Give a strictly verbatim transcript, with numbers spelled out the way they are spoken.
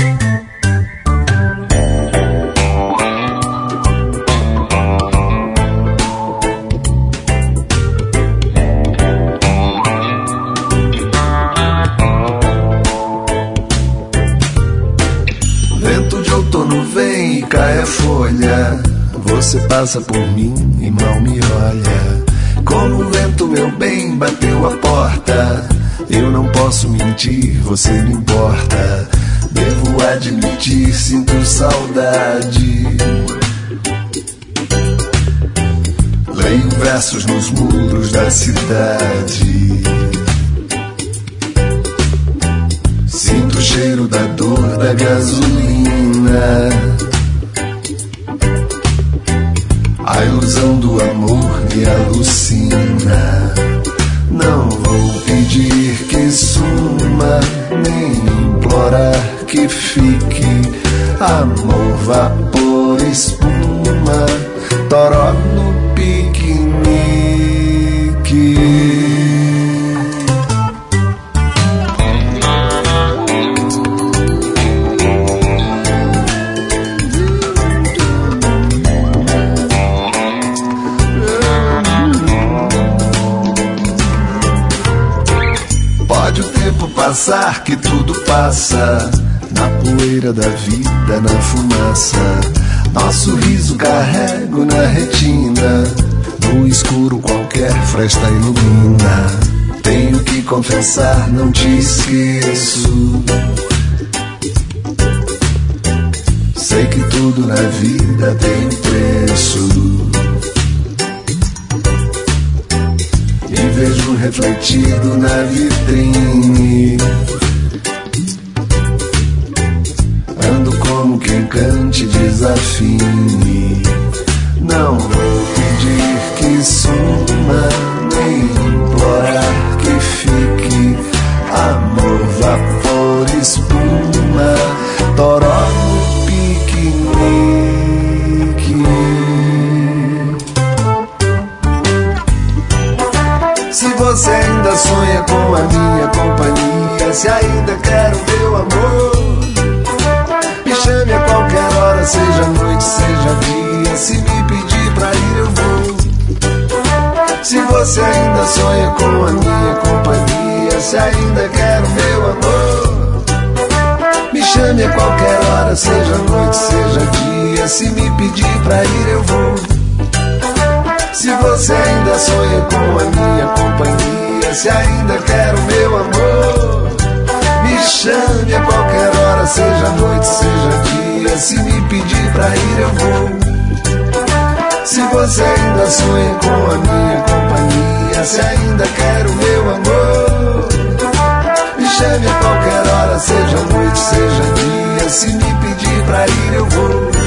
Você passa por mim e mal me olha. Como o vento, meu bem, bateu a porta. Eu não posso mentir, você me importa. Devo admitir, sinto saudade. Leio versos nos muros da cidade. Sinto o cheiro da dor da gasolina. A ilusão do amor me alucina. Não vou pedir que suma, nem implorar que fique. Amor, vapor, espuma, toró no piquenique. Passar que tudo passa, na poeira da vida, na fumaça. Nosso riso carrego na retina, no escuro qualquer fresta ilumina. Tenho que confessar, não te esqueço. Sei que tudo na vida tem preço. E vejo refletido na vitrine. Ando como quem cante desafine. Não vou pedir que suma, nem implorar que fique. Amor, vapor, espuma, toró no piquenique. Se você ainda sonha com a minha companhia, se ainda quer o meu amor, me chame a qualquer hora, seja noite, seja dia. Se me pedir pra ir eu vou. Se você ainda sonha com a minha companhia, se ainda quer o meu amor, me chame a qualquer hora, seja noite, seja dia. Se me pedir pra ir eu vou. Se você ainda sonha com a minha companhia, se ainda quer o meu amor, me chame a qualquer hora, seja noite, seja dia. Se me pedir pra ir eu vou. Se você ainda sonha com a minha companhia, se ainda quer o meu amor, me chame a qualquer hora, seja noite, seja dia. Se me pedir pra ir eu vou.